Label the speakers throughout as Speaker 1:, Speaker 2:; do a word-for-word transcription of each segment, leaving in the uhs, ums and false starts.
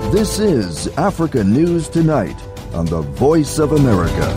Speaker 1: This is Africa News Tonight on the Voice of America.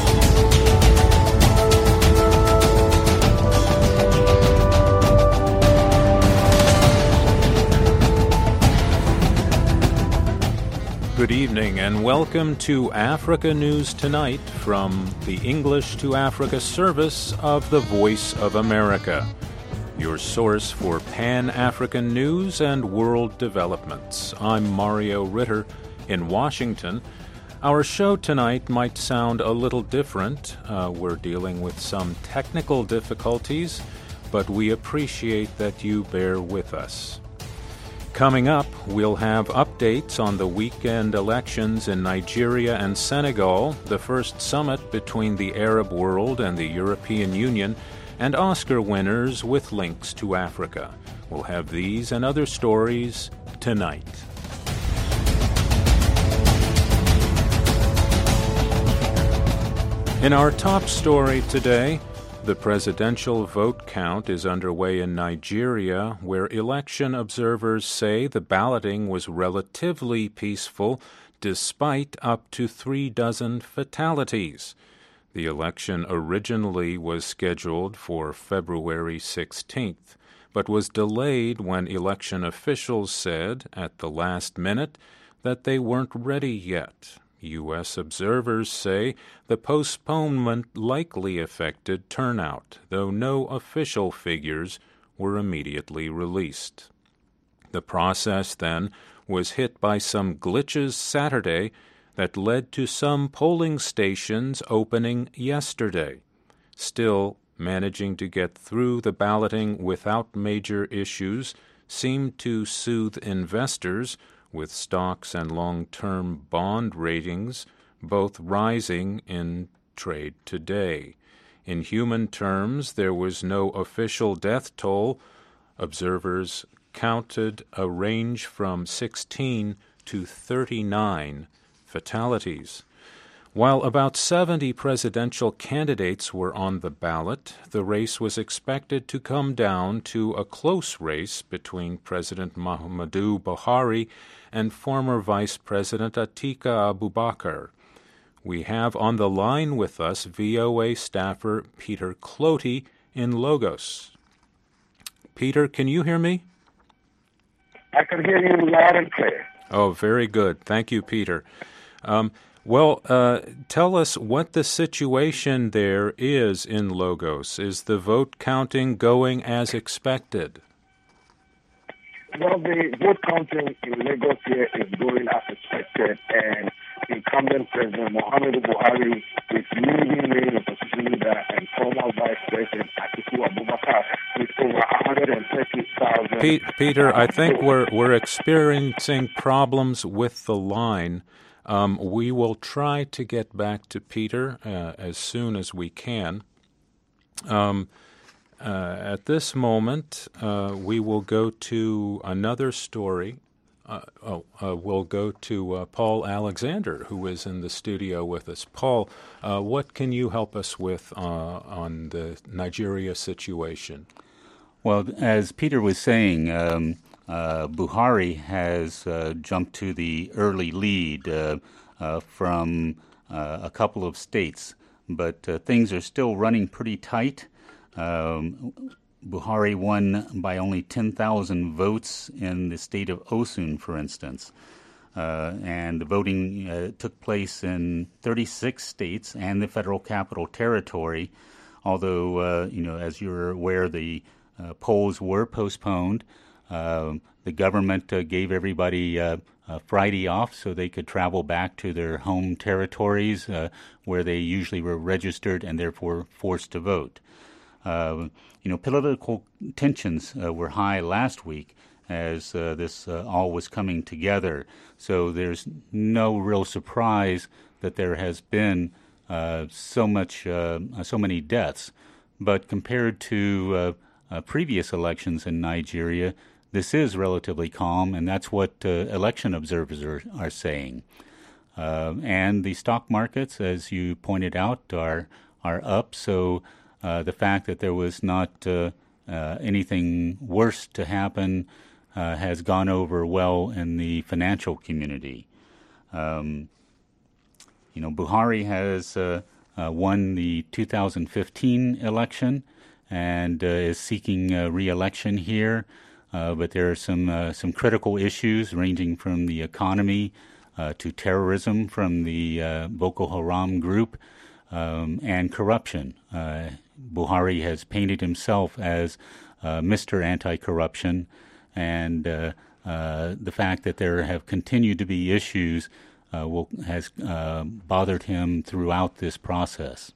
Speaker 2: Good evening and welcome to Africa News Tonight from the English to Africa service of the Voice of America, your source for Pan-African news and world developments. I'm Mario Ritter in Washington. Our show tonight might sound a little different. Uh, we're dealing with some technical difficulties, but we appreciate that you bear with us. Coming up, we'll have updates on the weekend elections in Nigeria and Senegal, the first summit between the Arab world and the European Union, and Oscar winners with links to Africa. We'll have these and other stories tonight. In our top story today, the presidential vote count is underway in Nigeria, where election observers say the balloting was relatively peaceful despite up to three dozen fatalities. The election originally was scheduled for February sixteenth, but was delayed when election officials said at the last minute that they weren't ready yet. U S observers say the postponement likely affected turnout, though no official figures were immediately released. The process, then, was hit by some glitches Saturday that led to some polling stations opening yesterday. Still, managing to get through the balloting without major issues seemed to soothe investors, with stocks and long-term bond ratings both rising in trade today. In human terms, there was no official death toll. Observers counted a range from sixteen to thirty-nine fatalities. While about seventy presidential candidates were on the ballot, the race was expected to come down to a close race between President Muhammadu Buhari and former Vice President Atiku Abubakar. We have on the line with us V O A staffer Peter Clotey in Lagos. Peter, can you hear me?
Speaker 3: I can hear you loud and clear.
Speaker 2: Oh, very good. Thank you, Peter. Um, well, uh, tell us what the situation there is in Lagos. Is the vote counting going as expected?
Speaker 3: Well, the vote counting in Lagos here is going as expected, and incumbent President Muhammadu Buhari is leading the opposition leader and former Vice President Atiku Abubakar with over one hundred thirty thousand.
Speaker 2: Pete, Peter, I think we're we're experiencing problems with the line. Um, we will try to get back to Peter uh, as soon as we can. Um, uh, at this moment, uh, we will go to another story. Uh, oh, uh, we'll go to uh, Paul Alexander, who is in the studio with us. Paul, uh, what can you help us with uh, on the Nigeria situation?
Speaker 4: Well, as Peter was saying, um, Uh, Buhari has uh, jumped to the early lead uh, uh, from uh, a couple of states, but uh, things are still running pretty tight. Um, Buhari won by only ten thousand votes in the state of Osun, for instance, uh, and the voting uh, took place in thirty-six states and the Federal Capital Territory, although, uh, you know, as you're aware, the uh, polls were postponed. Uh, the government uh, gave everybody uh, uh, Friday off so they could travel back to their home territories uh, where they usually were registered and therefore forced to vote. Uh, you know, political tensions uh, were high last week as uh, this uh, all was coming together. So there's no real surprise that there has been uh, so much, uh, so many deaths. But compared to uh, uh, previous elections in Nigeria, this is relatively calm, and that's what uh, election observers are, are saying. Uh, and the stock markets, as you pointed out, are are up. So uh, the fact that there was not uh, uh, anything worse to happen uh, has gone over well in the financial community. Um, you know, Buhari has uh, uh, won the two thousand fifteen election and uh, is seeking uh, re-election here. Uh, but there are some uh, some critical issues ranging from the economy uh, to terrorism from the uh, Boko Haram group um, and corruption. Uh, Buhari has painted himself as uh, Mister Anti-Corruption, and uh, uh, the fact that there have continued to be issues uh, will, has uh, bothered him throughout this process.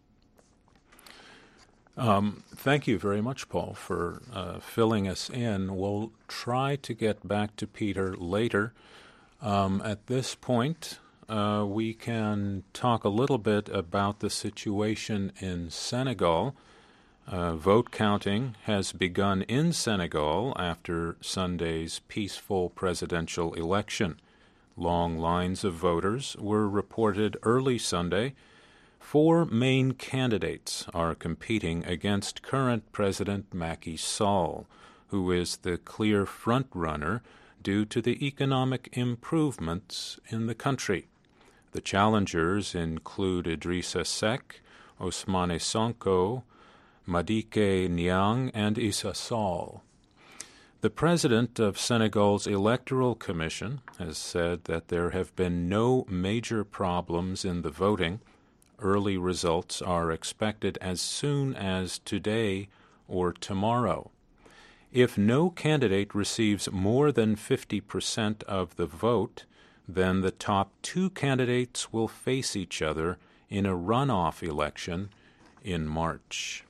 Speaker 2: Um, thank you very much, Paul, for uh, filling us in. We'll try to get back to Peter later. Um, at this point, uh, we can talk a little bit about the situation in Senegal. Uh, vote counting has begun in Senegal after Sunday's peaceful presidential election. Long lines of voters were reported early Sunday. Four main candidates are competing against current President Macky Sall, who is the clear front-runner due to the economic improvements in the country. The challengers include Idrissa Seck, Ousmane Sonko, Madické Niang, and Issa Sall. The president of Senegal's Electoral Commission has said that there have been no major problems in the voting. Early results are expected as soon as today or tomorrow. If no candidate receives more than fifty percent of the vote, then the top two candidates will face each other in a runoff election in March.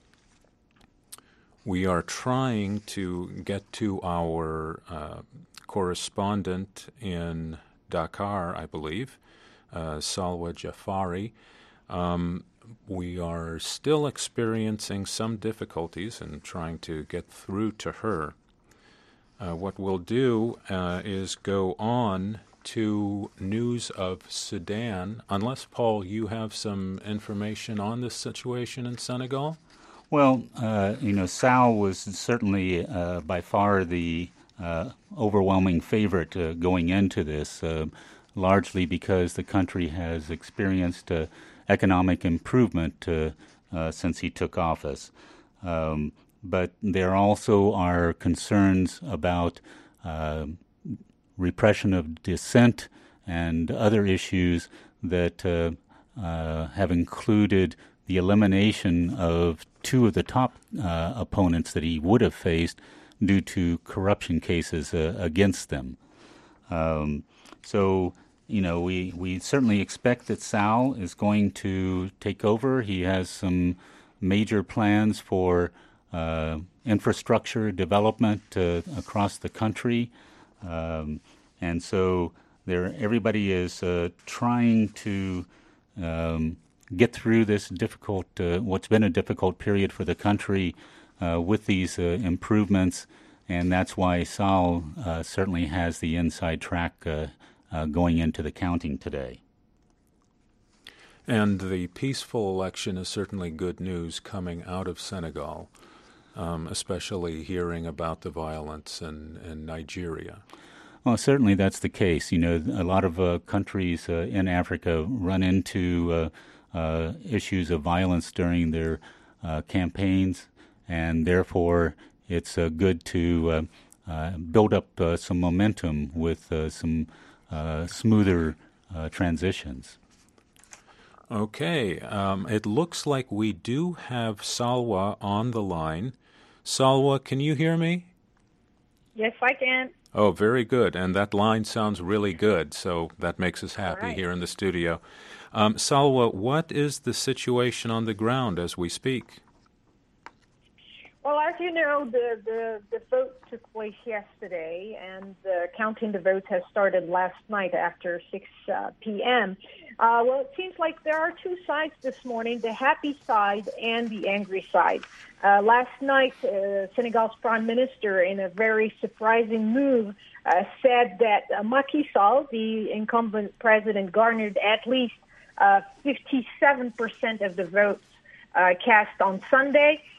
Speaker 2: We are trying to get to our uh, correspondent in Dakar, I believe, uh, Salwa Jafari. Um, we are still experiencing some difficulties in trying to get through to her. Uh, what we'll do uh, is go on to news of Sudan, unless, Paul, you have some information on this situation in Senegal?
Speaker 4: Well, uh, you know, Sall was certainly uh, by far the uh, overwhelming favorite uh, going into this, uh, largely because the country has experienced uh, economic improvement uh, uh, since he took office. Um, but there also are concerns about uh, repression of dissent and other issues that uh, uh, have included the elimination of two of the top uh, opponents that he would have faced due to corruption cases uh, against them. Um, so, you know, we, we certainly expect that Sall is going to take over. He has some major plans for uh, infrastructure development uh, across the country. Um, and so there, everybody is uh, trying to um, get through this difficult, uh, what's been a difficult period for the country uh, with these uh, improvements, and that's why Sall uh, certainly has the inside track uh, uh, going into the counting today.
Speaker 2: And the peaceful election is certainly good news coming out of Senegal, um, especially hearing about the violence in, in Nigeria.
Speaker 4: Well, certainly that's the case. You know, a lot of uh, countries uh, in Africa run into uh, Uh, issues of violence during their uh, campaigns, and therefore it's uh, good to uh, uh, build up uh, some momentum with uh, some uh, smoother uh, transitions.
Speaker 2: Okay, um, it looks like we do have Salwa on the line. Salwa, can you hear me?
Speaker 5: Yes, I can.
Speaker 2: Oh, very good, and that line sounds really good, so that makes us happy
Speaker 5: right.
Speaker 2: here in the studio. Um, Salwa, what is the situation on the ground as we speak?
Speaker 5: Well, as you know, the, the, the vote took place yesterday, and uh, counting the votes has started last night after six p.m. Uh, well, it seems like there are two sides this morning, the happy side and the angry side. Uh, last night, uh, Senegal's prime minister, in a very surprising move, uh, said that uh, Macky Sall, the incumbent president, garnered at least uh, fifty-seven percent of the votes uh, cast on Sunday.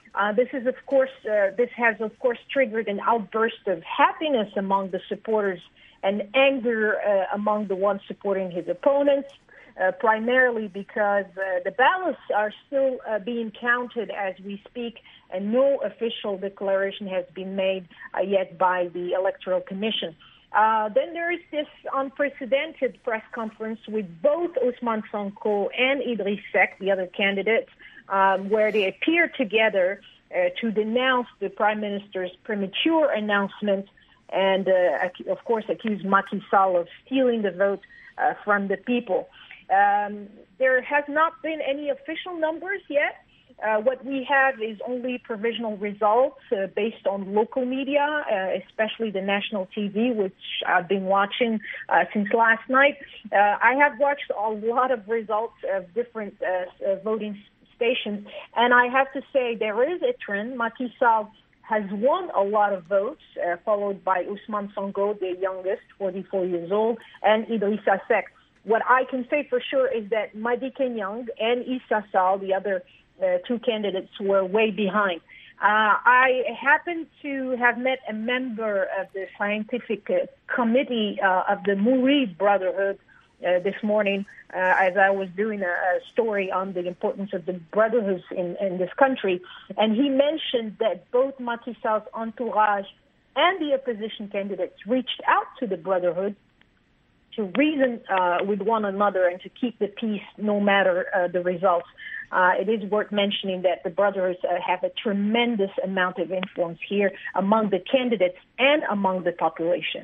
Speaker 5: Uh, this is, of course, uh, this has, of course, triggered an outburst of happiness among the supporters and anger uh, among the ones supporting his opponents, uh, primarily because uh, the ballots are still uh, being counted as we speak, and no official declaration has been made uh, yet by the Electoral Commission. Uh, then there is this unprecedented press conference with both Ousmane Sonko and Idriss Seck, the other candidates, um, where they appear together uh, to denounce the Prime Minister's premature announcement and, uh, of course, accuse Macky Sall of stealing the vote uh, from the people. Um, there has not been any official numbers yet. Uh, what we have is only provisional results uh, based on local media, uh, especially the national T V, which I've been watching uh, since last night. Uh, I have watched a lot of results of different uh, uh, voting stations, and I have to say there is a trend. Macky Sall has won a lot of votes, uh, followed by Ousmane Sonko, the youngest, forty-four years old, and Idrissa Seck. What I can say for sure is that Madické Niang and Issa Sall, the other Uh, two candidates, were way behind. Uh, I happen to have met a member of the scientific uh, committee uh, of the Mourid Brotherhood uh, this morning uh, as I was doing a, a story on the importance of the brotherhoods in, in this country. And he mentioned that both Macky Sall's entourage and the opposition candidates reached out to the Brotherhood to reason uh, with one another and to keep the peace no matter uh, the results. Uh, it is worth mentioning that the Brotherhoods uh, have a tremendous amount of influence here among the candidates and among the population.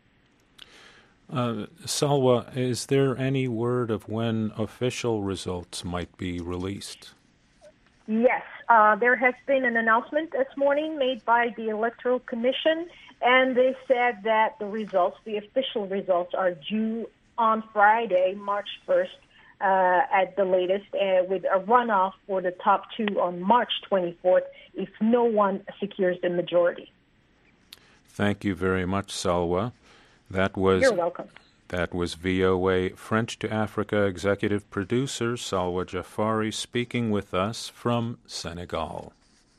Speaker 2: Uh, Salwa, is there any word of when official results might be released?
Speaker 5: Yes, uh, there has been an announcement this morning made by the Electoral Commission, and they said that the results, the official results, are due on Friday, March first, uh, at the latest, uh, with a runoff for the top two on March twenty-fourth if no one secures the majority.
Speaker 2: Thank you very much, Salwa. That was
Speaker 5: You're welcome.
Speaker 2: That was V O A French to Africa executive producer Salwa Jafari speaking with us from Senegal.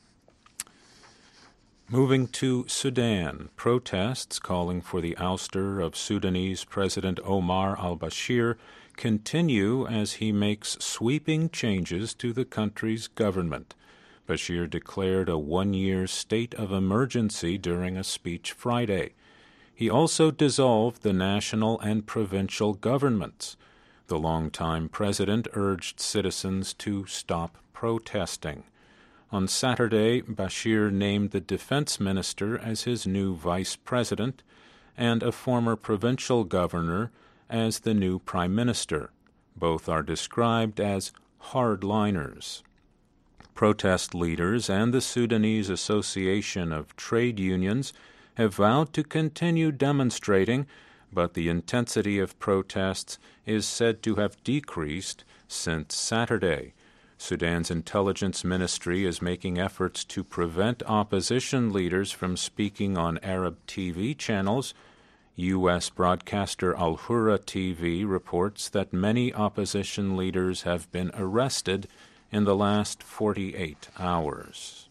Speaker 2: Moving to Sudan, protests calling for the ouster of Sudanese President Omar al-Bashir continue as he makes sweeping changes to the country's government. Bashir declared a one-year state of emergency during a speech Friday. He also dissolved the national and provincial governments. The longtime president urged citizens to stop protesting. On Saturday, Bashir named the defense minister as his new vice president and a former provincial governor as the new prime minister. Both are described as hardliners. Protest leaders and the Sudanese Association of Trade Unions have vowed to continue demonstrating, but the intensity of protests is said to have decreased since Saturday. Sudan's intelligence ministry is making efforts to prevent opposition leaders from speaking on Arab T V channels. U S broadcaster Al Hurra T V reports that many opposition leaders have been arrested in the last forty-eight hours.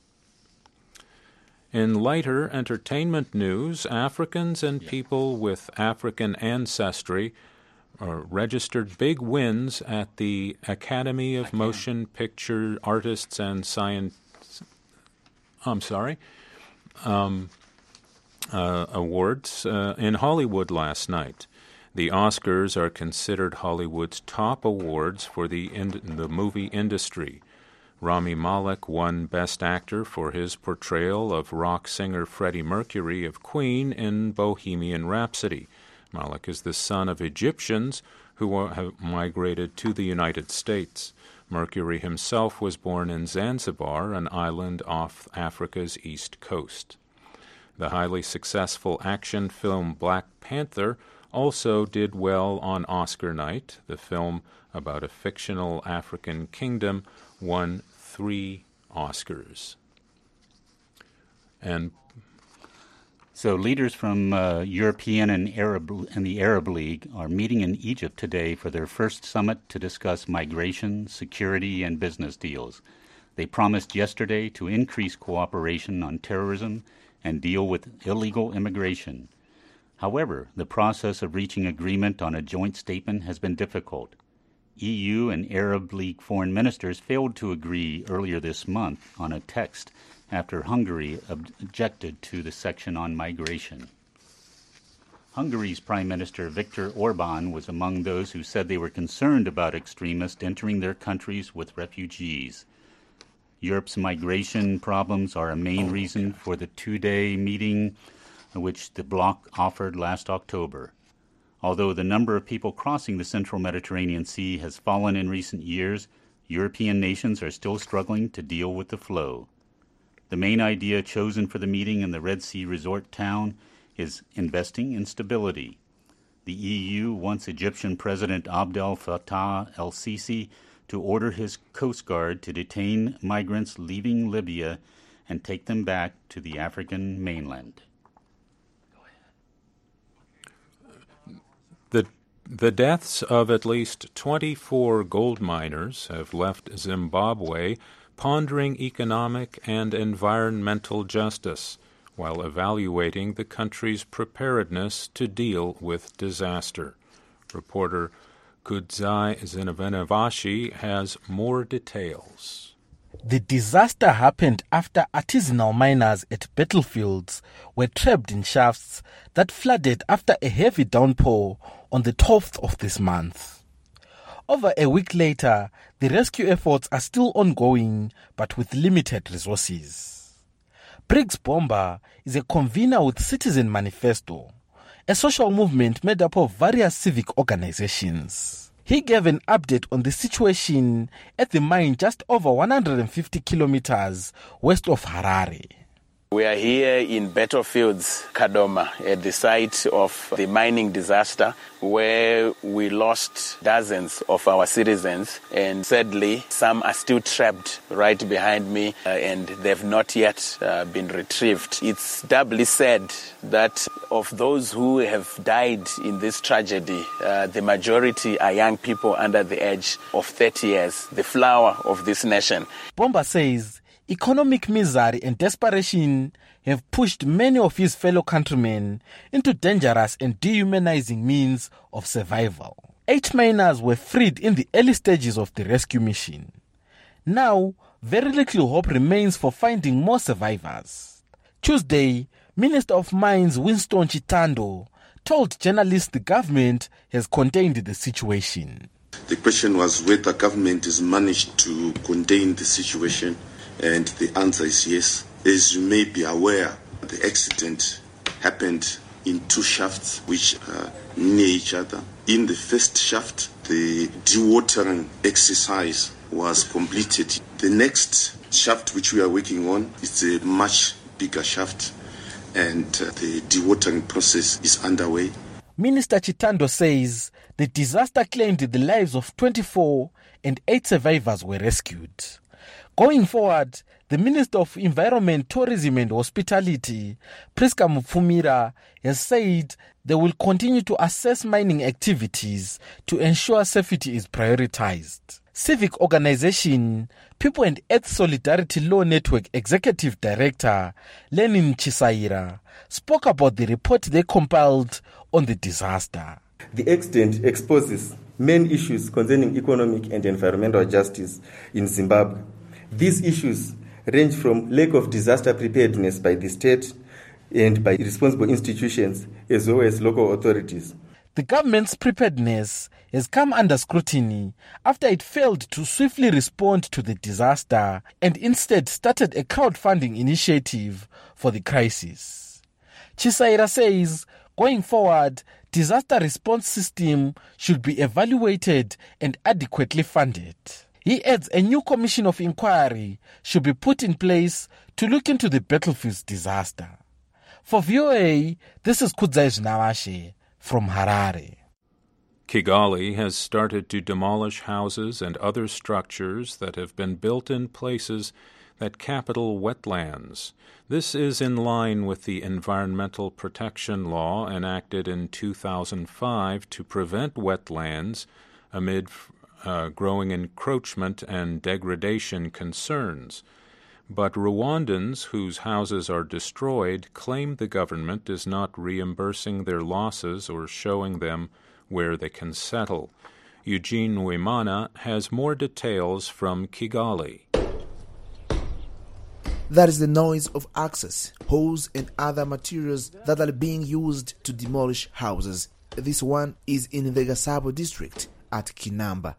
Speaker 2: In lighter entertainment news, Africans and people with African ancestry uh, registered big wins at the Academy of Motion Picture Artists and Science. I'm sorry. Um, uh, awards uh, in Hollywood last night. The Oscars are considered Hollywood's top awards for the in- the movie industry. Rami Malek won Best Actor for his portrayal of rock singer Freddie Mercury of Queen in Bohemian Rhapsody. Malek is the son of Egyptians who have migrated to the United States. Mercury himself was born in Zanzibar, an island off Africa's east coast. The highly successful action film Black Panther also did well on Oscar night. The film about a fictional African kingdom won three Oscars. And
Speaker 4: so leaders from uh, European and Arab and the Arab League are meeting in Egypt today for their first summit to discuss migration, security, and business deals. They promised yesterday to increase cooperation on terrorism and deal with illegal immigration. However, the process of reaching agreement on a joint statement has been difficult. E U and Arab League foreign ministers failed to agree earlier this month on a text after Hungary objected to the section on migration. Hungary's Prime Minister Viktor Orban was among those who said they were concerned about extremists entering their countries with refugees. Europe's migration problems are a main reason for the two-day meeting which the bloc offered last October. Although the number of people crossing the central Mediterranean Sea has fallen in recent years, European nations are still struggling to deal with the flow. The main idea chosen for the meeting in the Red Sea resort town is investing in stability. The E U wants Egyptian President Abdel Fattah el-Sisi to order his Coast Guard to detain migrants leaving Libya and take them back to the African mainland.
Speaker 2: The, the deaths of at least twenty-four gold miners have left Zimbabwe pondering economic and environmental justice while evaluating the country's preparedness to deal with disaster. Reporter Kudzai Zinvenavashi has more details.
Speaker 6: The disaster happened after artisanal miners at Battlefields were trapped in shafts that flooded after a heavy downpour on the twelfth of this month. Over a week later, the rescue efforts are still ongoing, but with limited resources. Briggs Bomba is a convener with Citizen Manifesto, a social movement made up of various civic organizations. He gave an update on the situation at the mine just over one hundred fifty kilometers west of Harare.
Speaker 7: We are here in Battlefields, Kadoma, at the site of the mining disaster where we lost dozens of our citizens, and sadly some are still trapped right behind me uh, and they've not yet uh, been retrieved. It's doubly sad that of those who have died in this tragedy, uh, the majority are young people under the age of thirty years, the flower of this nation.
Speaker 6: Bomba says economic misery and desperation have pushed many of his fellow countrymen into dangerous and dehumanizing means of survival. Eight miners were freed in the early stages of the rescue mission. Now, very little hope remains for finding more survivors. Tuesday, Minister of Mines Winston Chitando told journalists the government has contained the situation.
Speaker 8: The question was whether government has managed to contain the situation. And the answer is yes. As you may be aware, the accident happened in two shafts which are near each other. In the first shaft, the dewatering exercise was completed. The next shaft which we are working on is a much bigger shaft, and the dewatering process is underway.
Speaker 6: Minister Chitando says the disaster claimed the lives of twenty-four and eight survivors were rescued. Going forward, the Minister of Environment, Tourism and Hospitality, Priska Mupfumira, has said they will continue to assess mining activities to ensure safety is prioritized. Civic organization People and Earth Solidarity Law Network Executive Director Lenin Chisaira spoke about the report they compiled on the disaster.
Speaker 9: The accident exposes main issues concerning economic and environmental justice in Zimbabwe. These issues range from lack of disaster preparedness by the state and by responsible institutions as well as local authorities.
Speaker 6: The government's preparedness has come under scrutiny after it failed to swiftly respond to the disaster and instead started a crowdfunding initiative for the crisis. Chisaira says, going forward, disaster response system should be evaluated and adequately funded. He adds a new commission of inquiry should be put in place to look into the Battlefields disaster. For V O A, this is Kudzai Zinvenavashi from Harare.
Speaker 2: Kigali has started to demolish houses and other structures that have been built in places that capital wetlands. This is in line with the environmental protection law enacted in two thousand five to prevent wetlands amid uh, growing encroachment and degradation concerns. But Rwandans whose houses are destroyed claim the government is not reimbursing their losses or showing them where they can settle. Eugene Uwimana has more details from Kigali.
Speaker 10: That is the noise of axes, hoes and other materials that are being used to demolish houses. This one is in the Gasabo district at Kinamba.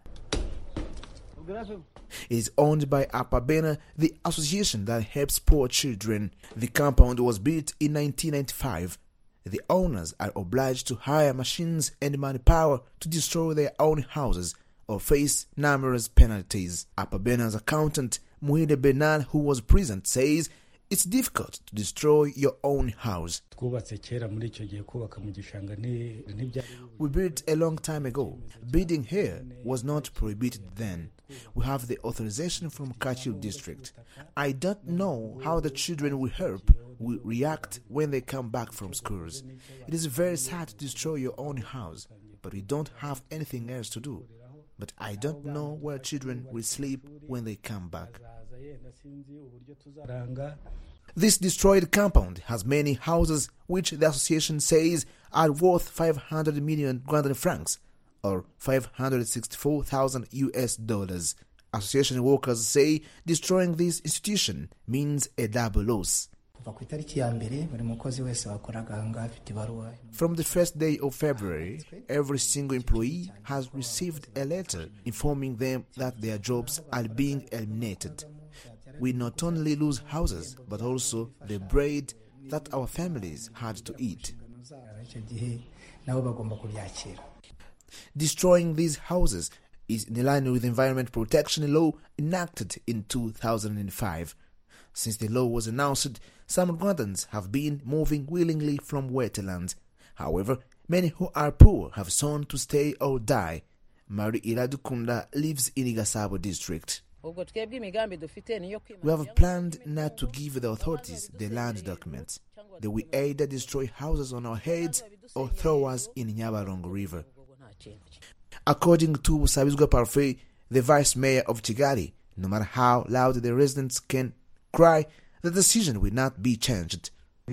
Speaker 10: It is owned by Apabena, the association that helps poor children. The compound was built in nineteen ninety-five. The owners are obliged to hire machines and manpower to destroy their own houses or face numerous penalties. Apabena's accountant, Muhide Benan, who was present, says it's difficult to destroy your own house. We built a long time ago. Building here was not prohibited then. We have the authorization from Kachil district. I don't know how the children will help, will react when they come back from schools. It is very sad to destroy your own house, but we don't have anything else to do. But I don't know where children will sleep when they come back. This destroyed compound has many houses which the association says are worth five hundred million Rwandan francs, or five hundred sixty-four thousand U S dollars. Association workers say destroying this institution means a double loss. From the first day of February, every single employee has received a letter informing them that their jobs are being eliminated. We not only lose houses, but also the bread that our families had to eat. Destroying these houses is in line with the Environment Protection Law enacted in two thousand five. Since the law was announced, some Rwandans have been moving willingly from wetlands. However, many who are poor have sought to stay or die. Mari Iradukunda lives in Gasabo district. We have planned not to give the authorities the land documents. They will either destroy houses on our heads or throw us in Nyabarongo River. According to Sabizwa Parfait, the vice mayor of Kigali, no matter how loud the residents can cry, the decision will not be changed.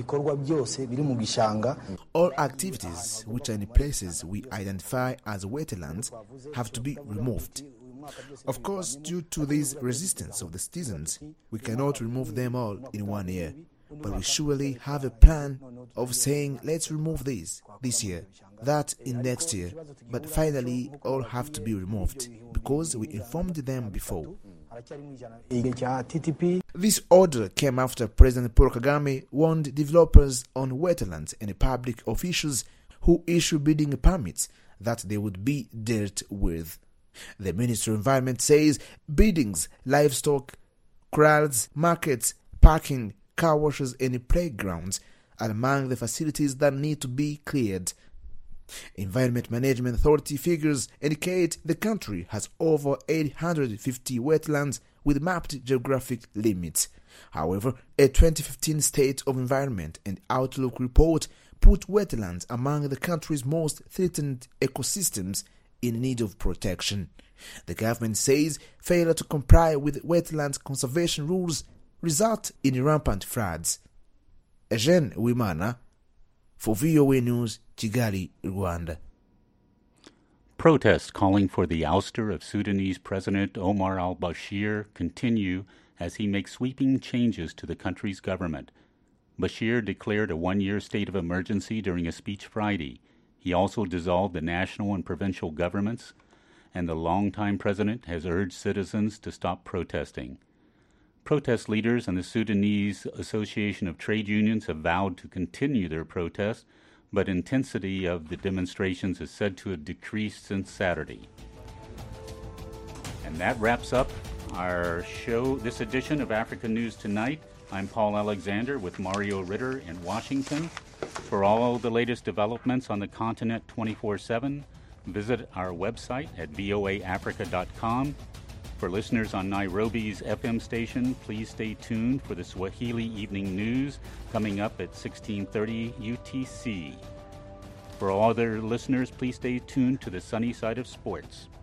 Speaker 10: All activities which are in places we identify as wetlands have to be removed. Of course, due to this resistance of the citizens, we cannot remove them all in one year. But we surely have a plan of saying, let's remove this this year, that in next year. But finally, all have to be removed because we informed them before. This order came after President Paul Kagame warned developers on wetlands and public officials who issue building permits that they would be dealt with. The Ministry of Environment says buildings, livestock, corrals, markets, parking, car washes and playgrounds are among the facilities that need to be cleared. Environment Management Authority figures indicate the country has over eight hundred fifty wetlands with mapped geographic limits. However, a twenty fifteen State of Environment and Outlook report put wetlands among the country's most threatened ecosystems in need of protection. The government says failure to comply with wetlands conservation rules result in rampant floods. Eugene Uwimana for V O A News, Kigali, Rwanda.
Speaker 4: Protests calling for the ouster of Sudanese President Omar al-Bashir continue as he makes sweeping changes to the country's government. Bashir declared a one-year state of emergency during a speech Friday. He also dissolved the national and provincial governments, and the longtime president has urged citizens to stop protesting. Protest leaders and the Sudanese Association of Trade Unions have vowed to continue their protest, but intensity of the demonstrations is said to have decreased since Saturday. And that wraps up our show, this edition of Africa News Tonight. I'm Paul Alexander with Mario Ritter in Washington. For all the latest developments on the continent twenty-four seven, visit our website at V O A Africa dot com. For listeners on Nairobi's F M station, please stay tuned for the Swahili Evening News coming up at sixteen thirty U T C. For all other listeners, please stay tuned to the sunny side of sports.